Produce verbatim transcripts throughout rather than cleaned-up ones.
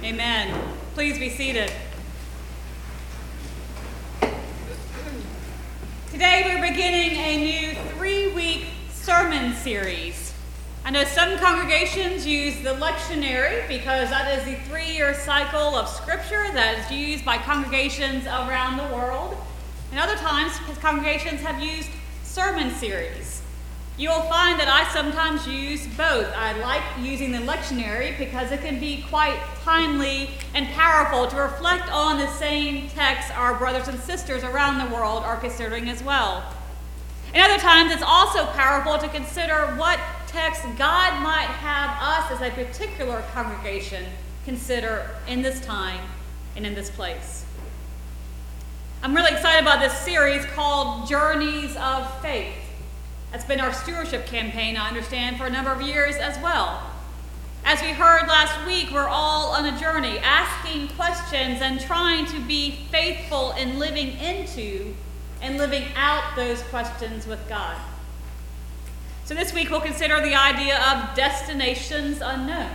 Amen. Please be seated. Today we're beginning a new three-week sermon series. I know some congregations use the lectionary because that is the three-year cycle of scripture that is used by congregations around the world. And other times, congregations have used sermon series. You'll find that I sometimes use both. I like using the lectionary because it can be quite timely and powerful to reflect on the same text our brothers and sisters around the world are considering as well. And other times it's also powerful to consider what text God might have us as a particular congregation consider in this time and in this place. I'm really excited about this series called Journeys of Faith. That's been our stewardship campaign, I understand, for a number of years as well. As we heard last week, we're all on a journey, asking questions and trying to be faithful in living into and living out those questions with God. So this week we'll consider the idea of destinations unknown.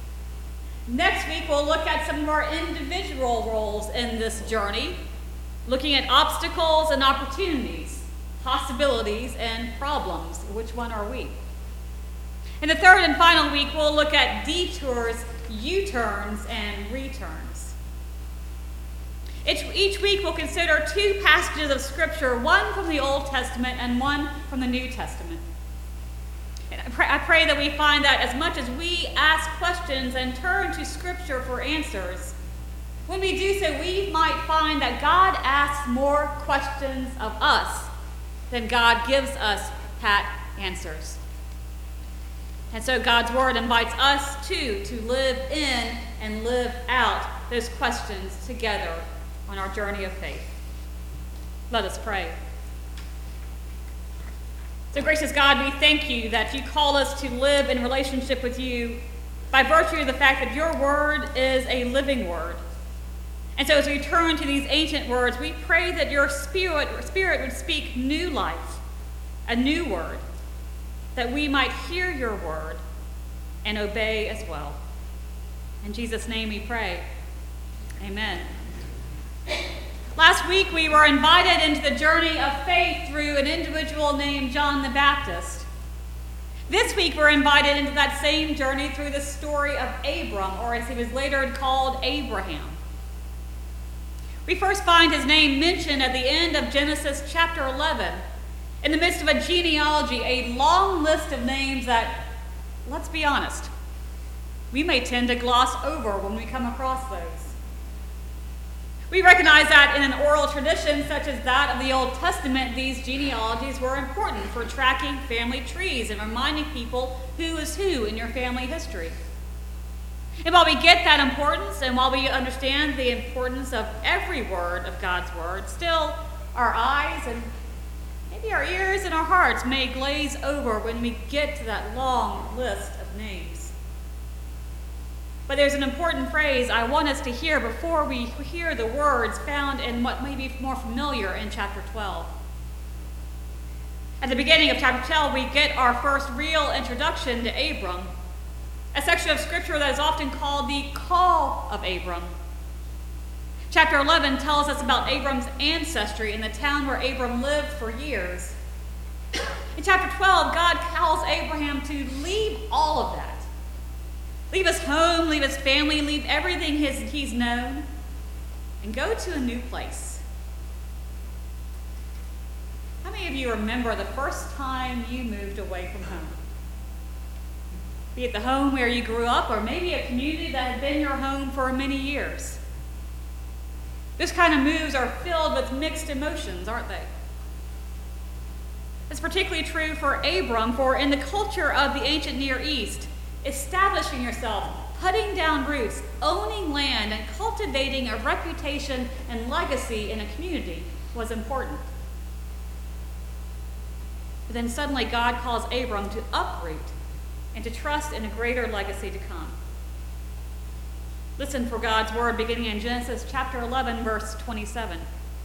Next week we'll look at some of our individual roles in this journey, looking at obstacles and opportunities, possibilities and problems. Which one are we? In the third and final week, we'll look at detours, U-turns, and returns. Each, each week, we'll consider two passages of Scripture, one from the Old Testament and one from the New Testament. And I pray, I pray that we find that as much as we ask questions and turn to Scripture for answers, when we do so, we might find that God asks more questions of us than God gives us pat answers. And so God's Word invites us too to live in and live out those questions together on our journey of faith. Let us pray. So gracious God, we thank you that you call us to live in relationship with you by virtue of the fact that your Word is a living Word. And so as we turn to these ancient words, we pray that your spirit, spirit would speak new life, a new word, that we might hear your word and obey as well. In Jesus' name we pray. Amen. Last week we were invited into the journey of faith through an individual named John the Baptist. This week we're invited into that same journey through the story of Abram, or as he was later called, Abraham. We first find his name mentioned at the end of Genesis chapter eleven, in the midst of a genealogy, a long list of names that, let's be honest, we may tend to gloss over when we come across those. We recognize that in an oral tradition such as that of the Old Testament, these genealogies were important for tracking family trees and reminding people who is who in your family history. And while we get that importance, and while we understand the importance of every word of God's word, still our eyes and maybe our ears and our hearts may glaze over when we get to that long list of names. But there's an important phrase I want us to hear before we hear the words found in what may be more familiar in chapter twelve. At the beginning of chapter twelve, we get our first real introduction to Abram, a section of scripture that is often called the call of Abram. Chapter eleven tells us about Abram's ancestry in the town where Abram lived for years. In chapter twelve, God calls Abraham to leave all of that. Leave his home, leave his family, leave everything his, he's known, and go to a new place. How many of you remember the first time you moved away from home? Be it the home where you grew up, or maybe a community that had been your home for many years. This kind of moves are filled with mixed emotions, aren't they? It's particularly true for Abram, for in the culture of the ancient Near East, establishing yourself, putting down roots, owning land, and cultivating a reputation and legacy in a community was important. But then suddenly God calls Abram to uproot and to trust in a greater legacy to come. Listen for God's word beginning in Genesis chapter eleven, verse twenty-seven.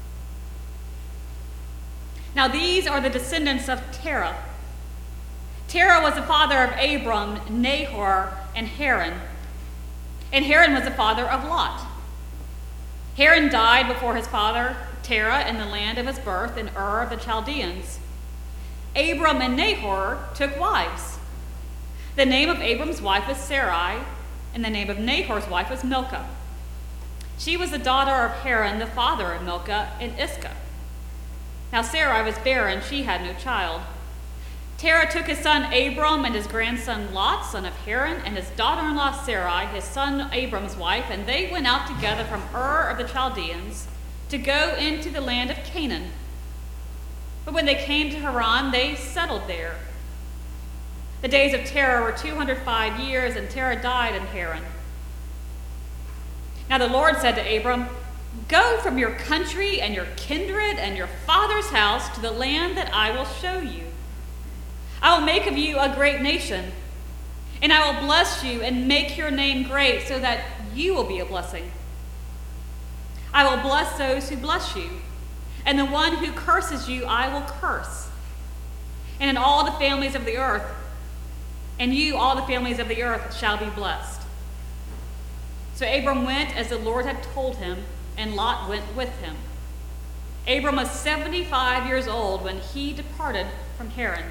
Now these are the descendants of Terah. Terah was the father of Abram, Nahor, and Haran. And Haran was the father of Lot. Haran died before his father Terah in the land of his birth in Ur of the Chaldeans. Abram and Nahor took wives. The name of Abram's wife was Sarai, and the name of Nahor's wife was Milcah. She was the daughter of Haran, the father of Milcah and Iscah. Now Sarai was barren, she had no child. Terah took his son Abram and his grandson Lot, son of Haran, and his daughter-in-law Sarai, his son Abram's wife, and they went out together from Ur of the Chaldeans to go into the land of Canaan. But when they came to Haran, they settled there. The days of Terah were two hundred five years, and Terah died in Haran. Now the Lord said to Abram, "Go from your country and your kindred and your father's house to the land that I will show you. I will make of you a great nation, and I will bless you and make your name great so that you will be a blessing. I will bless those who bless you, and the one who curses you I will curse. And in all the families of the earth, and you, all the families of the earth, shall be blessed." So Abram went as the Lord had told him, and Lot went with him. Abram was seventy-five years old when he departed from Haran.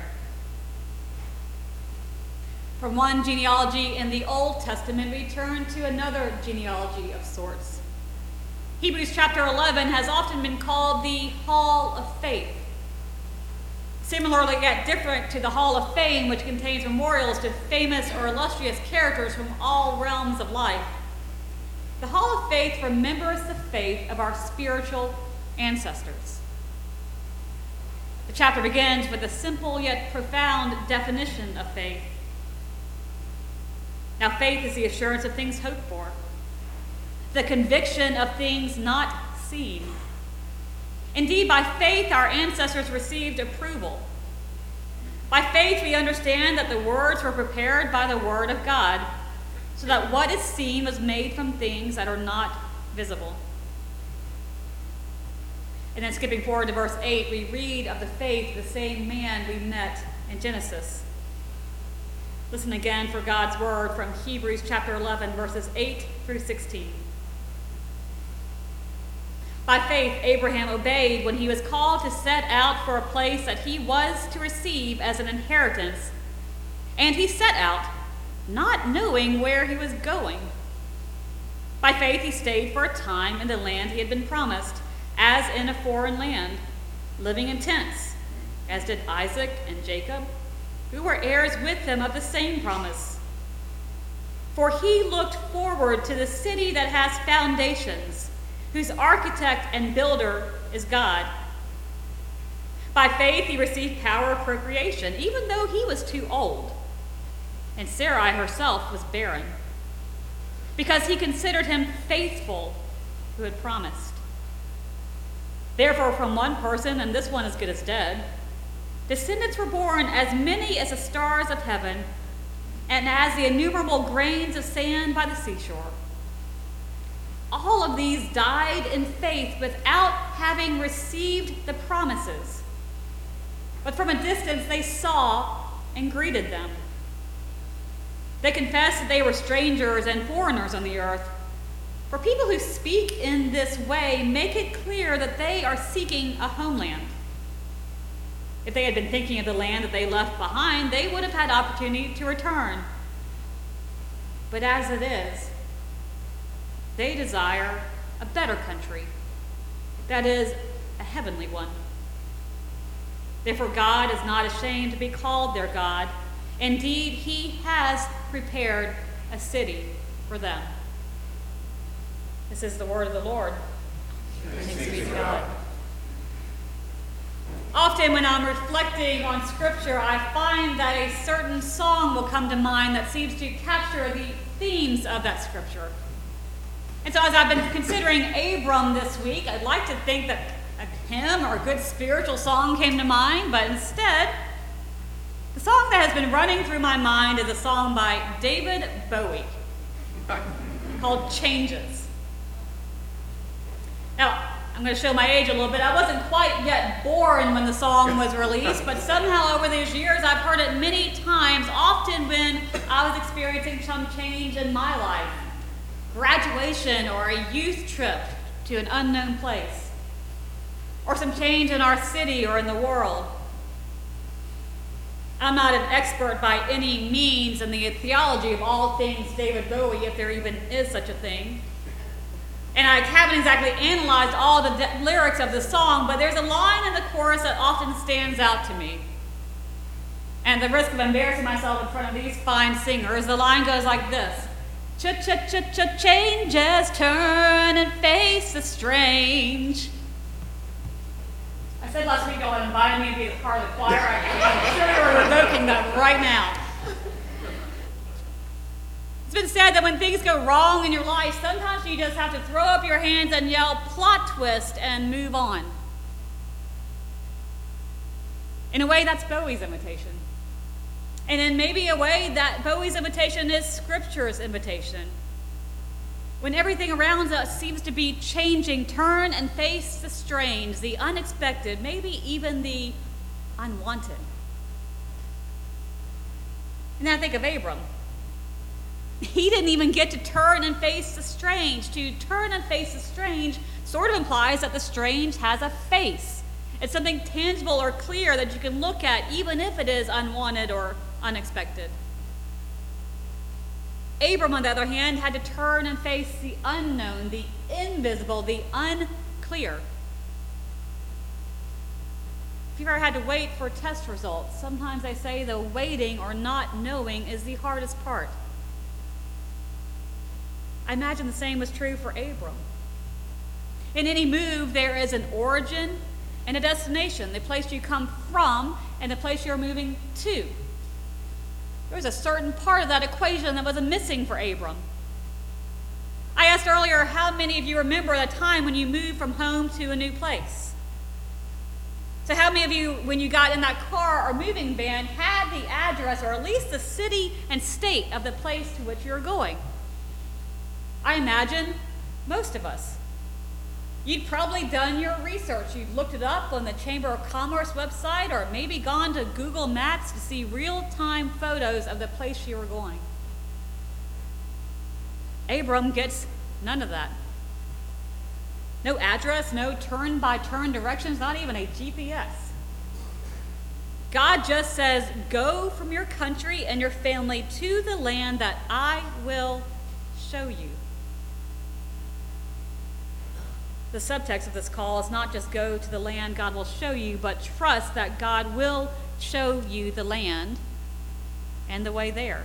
From one genealogy in the Old Testament, we turn to another genealogy of sorts. Hebrews chapter eleven has often been called the Hall of Faith. Similarly, yet different to the Hall of Fame, which contains memorials to famous or illustrious characters from all realms of life, the Hall of Faith remembers the faith of our spiritual ancestors. The chapter begins with a simple yet profound definition of faith. Now, faith is the assurance of things hoped for, the conviction of things not seen. Indeed, by faith, our ancestors received approval. By faith, we understand that the words were prepared by the word of God, so that what is seen was made from things that are not visible. And then skipping forward to verse eight, we read of the faith of the same man we met in Genesis. Listen again for God's word from Hebrews chapter eleven, verses eight through sixteen. By faith, Abraham obeyed when he was called to set out for a place that he was to receive as an inheritance. And he set out, not knowing where he was going. By faith, he stayed for a time in the land he had been promised, as in a foreign land, living in tents, as did Isaac and Jacob, who were heirs with him of the same promise. For he looked forward to the city that has foundations, whose architect and builder is God. By faith he received power of procreation, even though he was too old, and Sarai herself was barren, because he considered him faithful who had promised. Therefore, from one person, and this one as good as dead, descendants were born as many as the stars of heaven, and as the innumerable grains of sand by the seashore. All of these died in faith without having received the promises. But from a distance they saw and greeted them. They confessed that they were strangers and foreigners on the earth. For people who speak in this way make it clear that they are seeking a homeland. If they had been thinking of the land that they left behind, they would have had opportunity to return. But as it is, they desire a better country, that is, a heavenly one. Therefore, God is not ashamed to be called their God. Indeed, he has prepared a city for them. This is the word of the Lord. Thanks be to God. Often when I'm reflecting on Scripture, I find that a certain song will come to mind that seems to capture the themes of that Scripture. And so as I've been considering Abram this week, I'd like to think that a hymn or a good spiritual song came to mind, but instead, the song that has been running through my mind is a song by David Bowie called Changes. Now, I'm going to show my age a little bit. I wasn't quite yet born when the song was released, but somehow over these years I've heard it many times, often when I was experiencing some change in my life. graduation or a youth trip to an unknown place, or some change in our city or in the world. I'm not an expert by any means in the theology of all things David Bowie, if there even is such a thing. And I haven't exactly analyzed all the de- lyrics of the song, but there's a line in the chorus that often stands out to me. And at the risk of embarrassing myself in front of these fine singers, the line goes like this. Ch-ch-ch-ch changes, turn and face the strange. I said last week y'all invited me to be a part of the choir. I'm sure you're revoking that right now. It's been said that when things go wrong in your life, sometimes you just have to throw up your hands and yell plot twist and move on. In a way, that's Bowie's invitation. And in maybe a way that Bowie's invitation is Scripture's invitation. When everything around us seems to be changing, turn and face the strange, the unexpected, maybe even the unwanted. And then I think of Abram. He didn't even get to turn and face the strange. To turn and face the strange sort of implies that the strange has a face. It's something tangible or clear that you can look at, even if it is unwanted or unexpected. Abram, on the other hand, had to turn and face the unknown, the invisible, the unclear. If you've ever had to wait for test results, sometimes they say the waiting or not knowing is the hardest part. I imagine the same was true for Abram. In any move, there is an origin and a destination, the place you come from and the place you're moving to. There was a certain part of that equation that was missing for Abram. I asked earlier how many of you remember a time when you moved from home to a new place. So how many of you, when you got in that car or moving van, had the address or at least the city and state of the place to which you're going? I imagine most of us. You'd probably done your research. You'd looked it up on the Chamber of Commerce website or maybe gone to Google Maps to see real-time photos of the place you were going. Abram gets none of that. No address, no turn-by-turn directions, not even a G P S. God just says, go from your country and your family to the land that I will show you. The subtext of this call is not just go to the land God will show you, but trust that God will show you the land and the way there.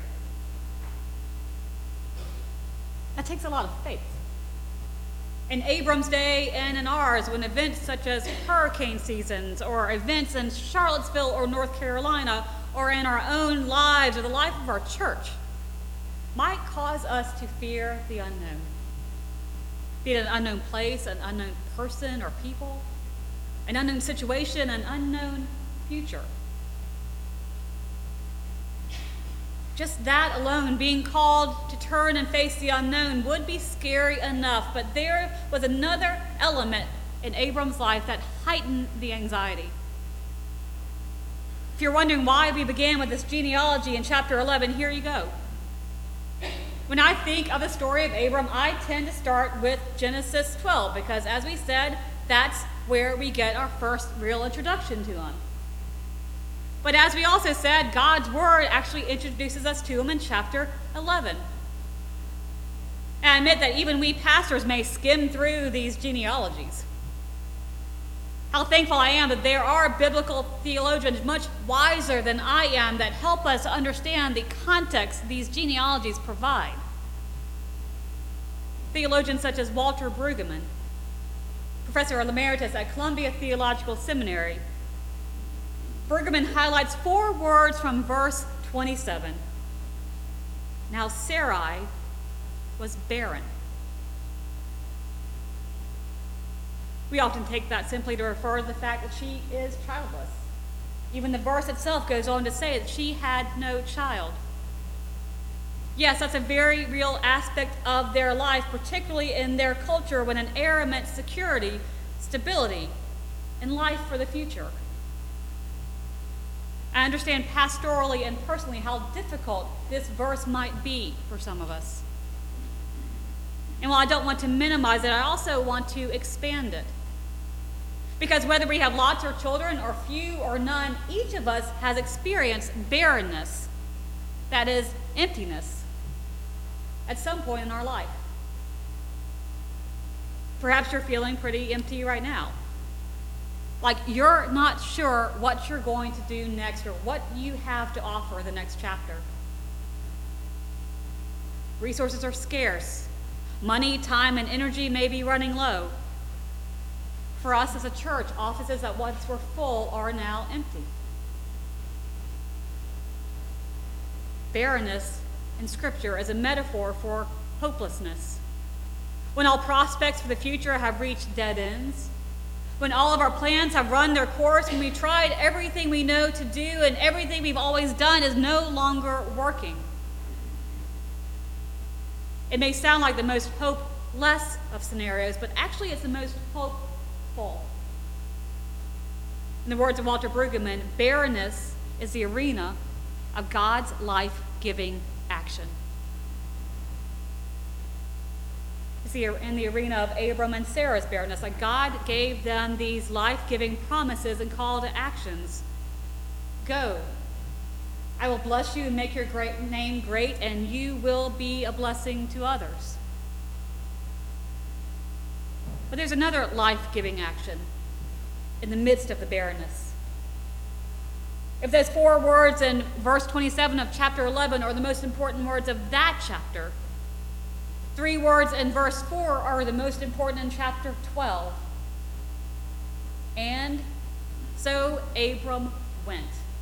That takes a lot of faith. In Abram's day and in ours, when events such as hurricane seasons or events in Charlottesville or North Carolina or in our own lives or the life of our church might cause us to fear the unknown. Be it an unknown place, an unknown person or people, an unknown situation, an unknown future. Just that alone, being called to turn and face the unknown, would be scary enough, but there was another element in Abram's life that heightened the anxiety. If you're wondering why we began with this genealogy in chapter eleven, here you go. When I think of the story of Abram, I tend to start with Genesis twelve, because as we said, that's where we get our first real introduction to him. But as we also said, God's word actually introduces us to him in chapter eleven. And I admit that even we pastors may skim through these genealogies. How thankful I am that there are biblical theologians much wiser than I am that help us understand the context these genealogies provide. Theologians such as Walter Brueggemann, professor emeritus at Columbia Theological Seminary. Brueggemann highlights four words from verse twenty-seven. Now Sarai was barren. We often take that simply to refer to the fact that she is childless. Even the verse itself goes on to say that she had no child. Yes, that's a very real aspect of their life, particularly in their culture when an heir meant security, stability, and life for the future. I understand pastorally and personally how difficult this verse might be for some of us. And while I don't want to minimize it, I also want to expand it. Because whether we have lots of children or few or none, each of us has experienced barrenness, that is, emptiness, at some point in our life. Perhaps you're feeling pretty empty right now. Like you're not sure what you're going to do next or what you have to offer the next chapter. Resources are scarce. Money, time, and energy may be running low. For us as a church, offices that once were full are now empty. Barrenness in Scripture is a metaphor for hopelessness. When all prospects for the future have reached dead ends, when all of our plans have run their course, when we tried everything we know to do and everything we've always done is no longer working. It may sound like the most hopeless of scenarios, but actually it's the most hopeful. In the words of Walter Brueggemann, barrenness is the arena of God's life-giving action. It's the, in the arena of Abram and Sarah's barrenness, like God gave them these life-giving promises and call to actions. Go. I will bless you and make your great name great, and you will be a blessing to others. But there's another life-giving action in the midst of the barrenness. If those four words in verse twenty-seven of chapter eleven are the most important words of that chapter, three words in verse four are the most important in chapter twelve. And so Abram went.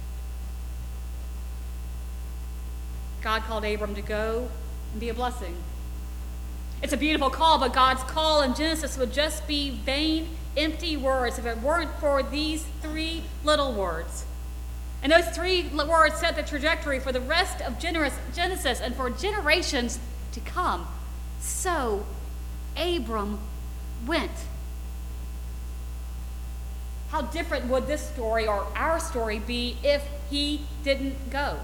God called Abram to go and be a blessing. It's a beautiful call, but God's call in Genesis would just be vain, empty words if it weren't for these three little words. And those three words set the trajectory for the rest of Genesis and for generations to come. So Abram went. How different would this story or our story be if he didn't go?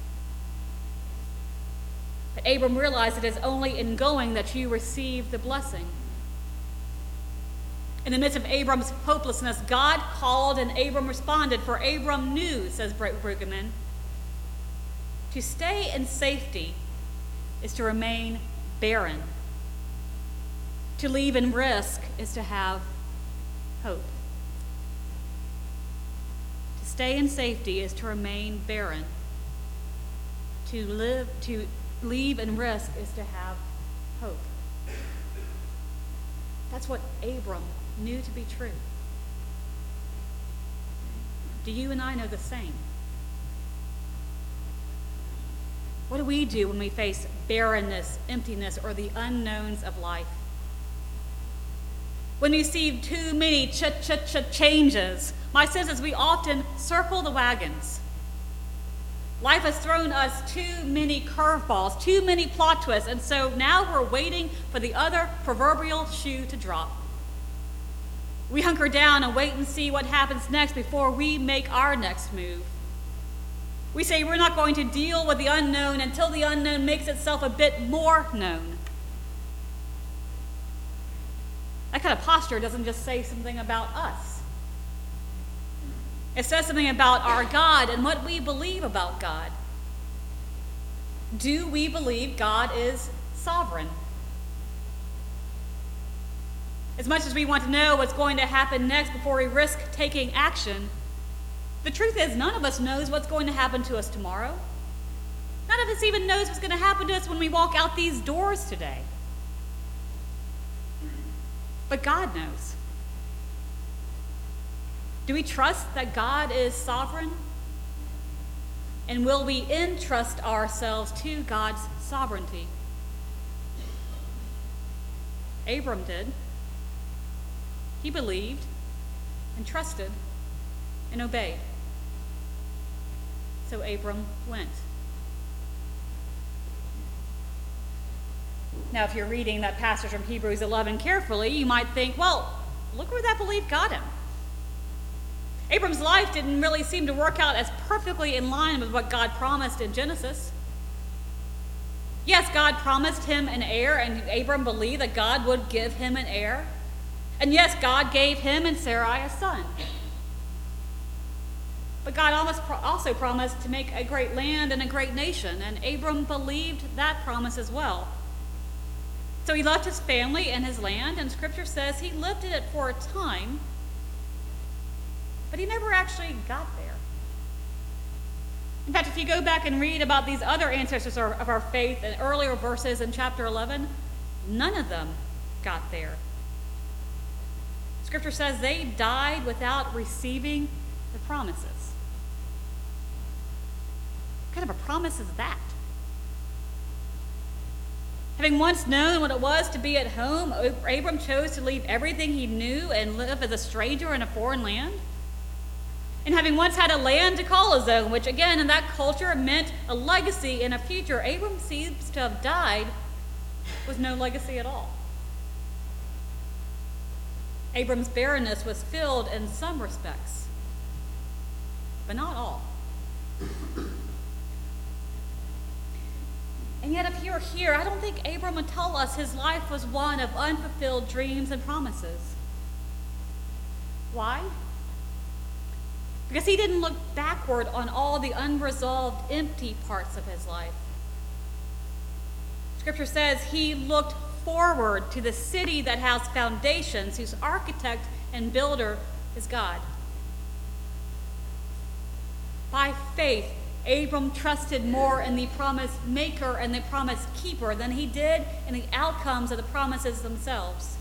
But Abram realized it is only in going that you receive the blessing. In the midst of Abram's hopelessness, God called and Abram responded, for Abram knew, says Brueggemann, to stay in safety is to remain barren. To leave in risk is to have hope. To stay in safety is to remain barren. To live, to leave and risk is to have hope. That's what Abram knew to be true. Do you and I know the same? What do we do when we face barrenness, emptiness, or the unknowns of life? When we see too many ch-ch-ch changes, my sense is we often circle the wagons. Life has thrown us too many curveballs, too many plot twists, and so now we're waiting for the other proverbial shoe to drop. We hunker down and wait and see what happens next before we make our next move. We say we're not going to deal with the unknown until the unknown makes itself a bit more known. That kind of posture doesn't just say something about us. It says something about our God and what we believe about God. Do we believe God is sovereign? As much as we want to know what's going to happen next before we risk taking action, the truth is none of us knows what's going to happen to us tomorrow. None of us even knows what's going to happen to us when we walk out these doors today. But God knows. Do we trust that God is sovereign? And will we entrust ourselves to God's sovereignty? Abram did. He believed and trusted and obeyed. So Abram went. Now, if you're reading that passage from Hebrews eleven carefully, you might think, well, look where that belief got him. Abram's life didn't really seem to work out as perfectly in line with what God promised in Genesis. Yes, God promised him an heir, and Abram believed that God would give him an heir. And yes, God gave him and Sarai a son. But God also promised to make a great land and a great nation, and Abram believed that promise as well. So he left his family and his land, and Scripture says he lived in it for a time, but he never actually got there. In fact, if you go back and read about these other ancestors of our faith in earlier verses in chapter eleven, none of them got there. Scripture says they died without receiving the promises. What kind of a promise is that? Having once known what it was to be at home, Abram chose to leave everything he knew and live as a stranger in a foreign land. And having once had a land to call his own, which again in that culture meant a legacy and a future, Abram seems to have died with no legacy at all. Abram's barrenness was filled in some respects, but not all. And yet if you're here, I don't think Abram would tell us his life was one of unfulfilled dreams and promises. Why? Because he didn't look backward on all the unresolved, empty parts of his life. Scripture says he looked forward to the city that has foundations, whose architect and builder is God. By faith, Abram trusted more in the promise maker and the promise keeper than he did in the outcomes of the promises themselves.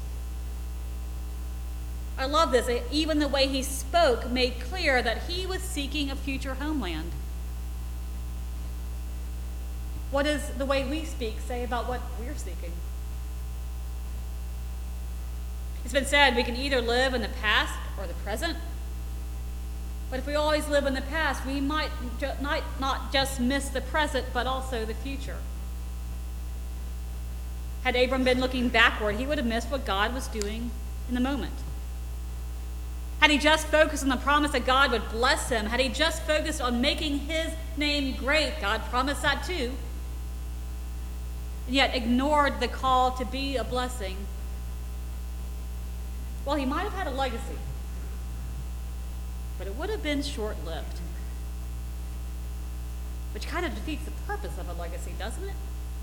I love this. Even the way he spoke made clear that he was seeking a future homeland. What does the way we speak say about what we're seeking? It's been said we can either live in the past or the present. But if we always live in the past, we might, ju- might not just miss the present, but also the future. Had Abram been looking backward, he would have missed what God was doing in the moment. Had he just focused on the promise that God would bless him, had he just focused on making his name great, God promised that too, and yet ignored the call to be a blessing, well, he might have had a legacy, but it would have been short-lived, which kind of defeats the purpose of a legacy, doesn't it?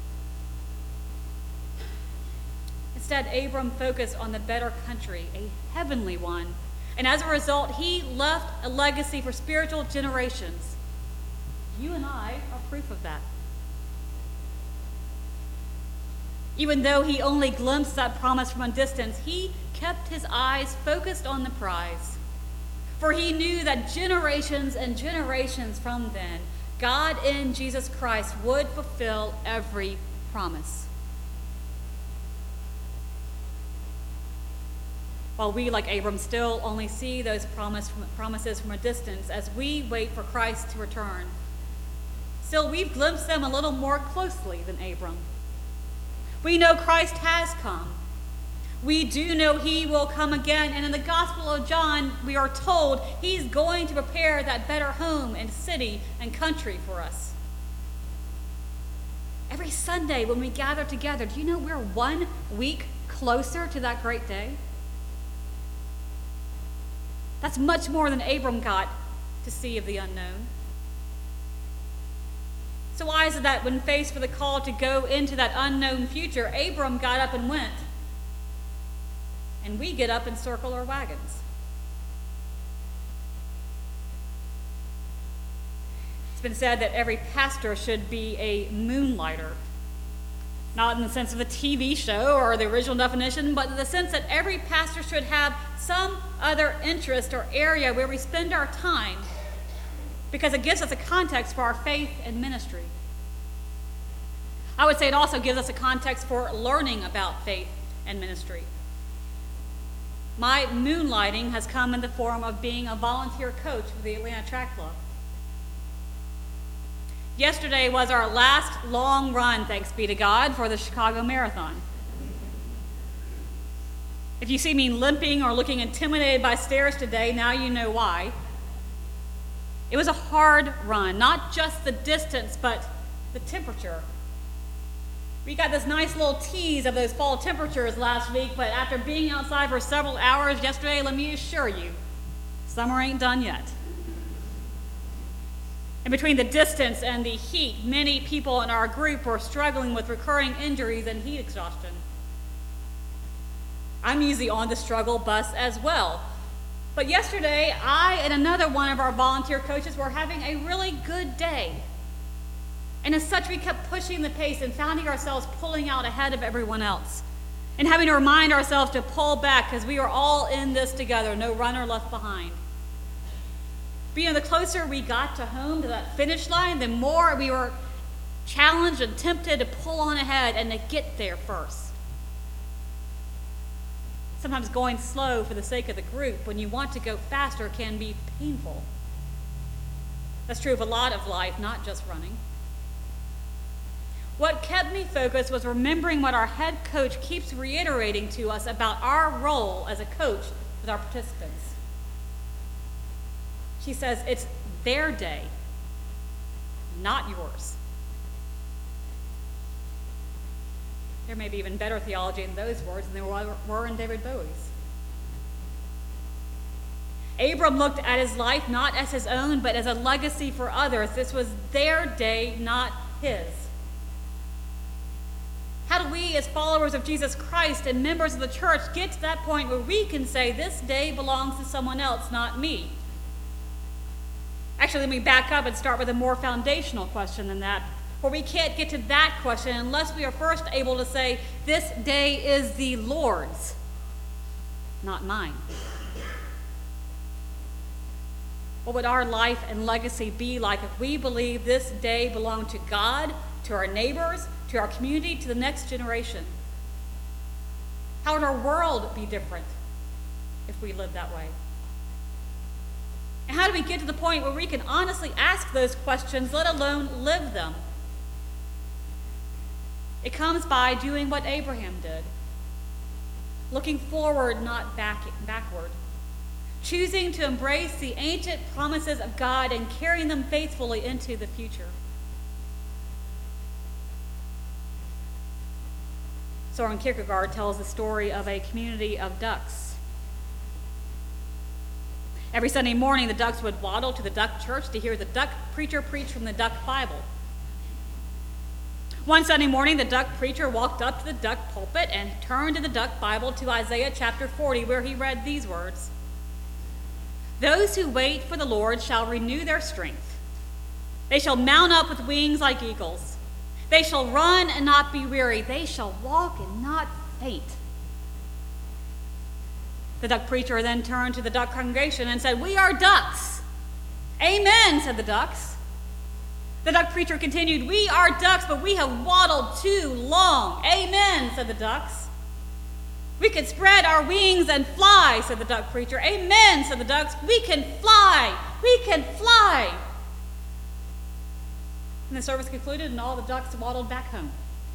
Instead, Abram focused on the better country, a heavenly one, and as a result, he left a legacy for spiritual generations. You and I are proof of that. Even though he only glimpsed that promise from a distance, he kept his eyes focused on the prize. For he knew that generations and generations from then, God in Jesus Christ would fulfill every promise. While we, like Abram, still only see those promise from, promises from a distance as we wait for Christ to return, still we've glimpsed them a little more closely than Abram. We know Christ has come. We do know he will come again, and in the Gospel of John, we are told he's going to prepare that better home and city and country for us. Every Sunday when we gather together, do you know we're one week closer to that great day? That's much more than Abram got to see of the unknown. So why is it that when faced with a call to go into that unknown future, Abram got up and went, and we get up and circle our wagons? It's been said that every pastor should be a moonlighter, not in the sense of a T V show or the original definition, but in the sense that every pastor should have some other interest or area where we spend our time, because it gives us a context for our faith and ministry. I would say it also gives us a context for learning about faith and ministry. My moonlighting has come in the form of being a volunteer coach for the Atlanta Track Club. Yesterday was our last long run, thanks be to God, for the Chicago Marathon. If you see me limping or looking intimidated by stairs today, now you know why. It was a hard run, not just the distance, but the temperature. We got this nice little tease of those fall temperatures last week, but after being outside for several hours yesterday, let me assure you, summer ain't done yet. And between the distance and the heat, many people in our group were struggling with recurring injuries and heat exhaustion. I'm usually on the struggle bus as well. But yesterday, I and another one of our volunteer coaches were having a really good day. And as such, we kept pushing the pace and finding ourselves pulling out ahead of everyone else and having to remind ourselves to pull back because we are all in this together, no runner left behind. But you know, the closer we got to home, to that finish line, the more we were challenged and tempted to pull on ahead and to get there first. Sometimes going slow for the sake of the group when you want to go faster can be painful. That's true of a lot of life, not just running. What kept me focused was remembering what our head coach keeps reiterating to us about our role as a coach with our participants. She says, it's their day, not yours. There may be even better theology in those words than there were in David Bowie's. Abram looked at his life not as his own, but as a legacy for others. This was their day, not his. How do we, as followers of Jesus Christ and members of the church, get to that point where we can say, this day belongs to someone else, not me? Actually, let me back up and start with a more foundational question than that, for we can't get to that question unless we are first able to say, this day is the Lord's, not mine. What would our life and legacy be like if we believe this day belonged to God, to our neighbors, to our community, to the next generation? How would our world be different if we lived that way? And how do we get to the point where we can honestly ask those questions, let alone live them? It comes by doing what Abraham did, looking forward, not back, backward, choosing to embrace the ancient promises of God and carrying them faithfully into the future. Soren Kierkegaard tells the story of a community of ducks. Every Sunday morning, the ducks would waddle to the duck church to hear the duck preacher preach from the duck Bible. One Sunday morning, the duck preacher walked up to the duck pulpit and turned in the duck Bible to Isaiah chapter forty, where he read these words: "Those who wait for the Lord shall renew their strength. They shall mount up with wings like eagles. They shall run and not be weary. They shall walk and not faint." The duck preacher then turned to the duck congregation and said, "We are ducks." "Amen," said the ducks. The duck preacher continued, "We are ducks, but we have waddled too long." "Amen," said the ducks. "We can spread our wings and fly," said the duck preacher. "Amen," said the ducks. "We can fly. We can fly." And the service concluded, and all the ducks waddled back home.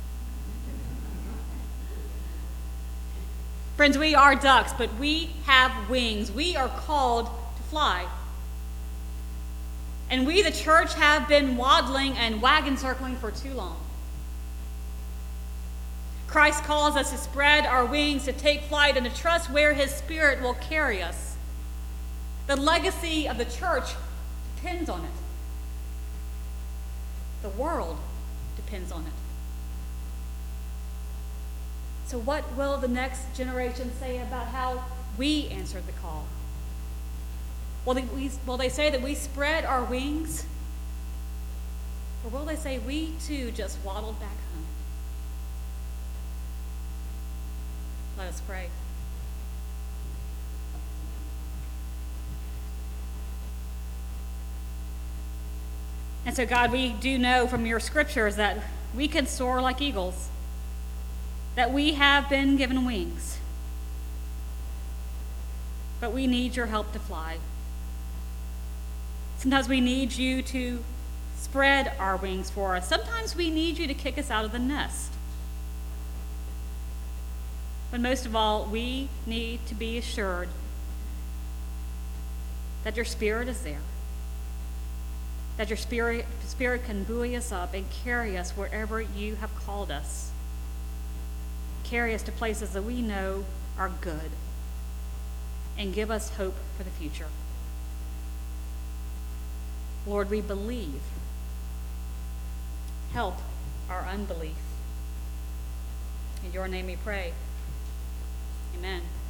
Friends, we are ducks, but we have wings. We are called to fly. And we, the church, have been waddling and wagon circling for too long. Christ calls us to spread our wings, to take flight, and to trust where his Spirit will carry us. The legacy of the church depends on it. The world depends on it. So what will the next generation say about how we answered the call? Will they, we, will they say that we spread our wings? Or will they say we too just waddled back home? Let us pray. And so, God, we do know from your scriptures that we can soar like eagles, that we have been given wings, but we need your help to fly. Sometimes we need you to spread our wings for us. Sometimes we need you to kick us out of the nest. But most of all, we need to be assured that your Spirit is there, that your spirit, spirit can buoy us up and carry us wherever you have called us. carry us to places that we know are good and give us hope for the future. Lord, we believe. Help our unbelief. In your name we pray. Amen.